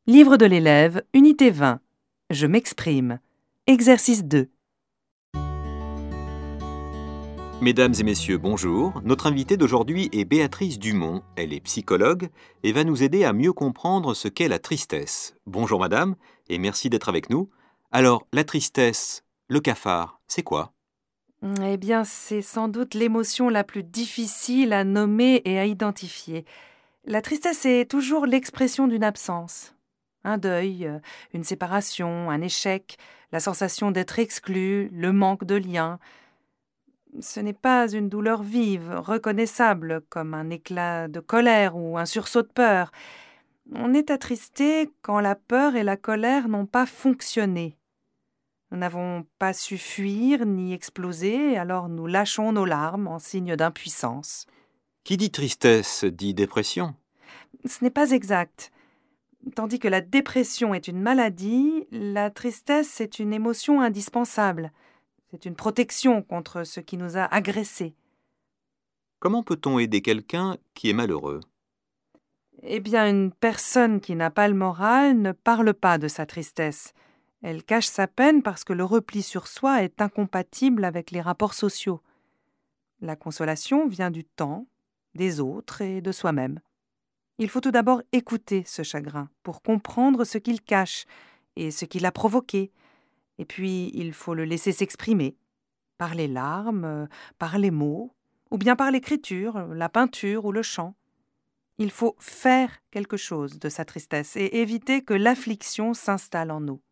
Livre de l'élève, unité 20. Je m'exprime. Exercice 2. Mesdames et messieurs, bonjour. Notre invitée d'aujourd'hui est Béatrice Dumont. Elle est psychologue et va nous aider à mieux comprendre ce qu'est la tristesse. Bonjour madame, et merci d'être avec nous. Alors, la tristesse, le cafard, c'est quoi ? Eh bien, c'est sans doute l'émotion la plus difficile à nommer et à identifier. La tristesse est toujours l'expression d'une absence. Un deuil, une séparation, un échec, la sensation d'être exclu, le manque de lien. Ce n'est pas une douleur vive, reconnaissable, comme un éclat de colère ou un sursaut de peur. On est attristé quand la peur et la colère n'ont pas fonctionné. Nous n'avons pas su fuir ni exploser, alors nous lâchons nos larmes en signe d'impuissance. Qui dit tristesse dit dépression. Ce n'est pas exact. Tandis que la dépression est une maladie, la tristesse est une émotion indispensable. C'est une protection contre ce qui nous a agressés. Comment peut-on aider quelqu'un qui est malheureux ? Eh bien, une personne qui n'a pas le moral ne parle pas de sa tristesse. Elle cache sa peine parce que le repli sur soi est incompatible avec les rapports sociaux. La consolation vient du temps, des autres et de soi-même. Il faut tout d'abord écouter ce chagrin pour comprendre ce qu'il cache et ce qui l'a provoqué. Et puis, il faut le laisser s'exprimer, par les larmes, par les mots, ou bien par l'écriture, la peinture ou le chant. Il faut faire quelque chose de sa tristesse et éviter que l'affliction s'installe en nous.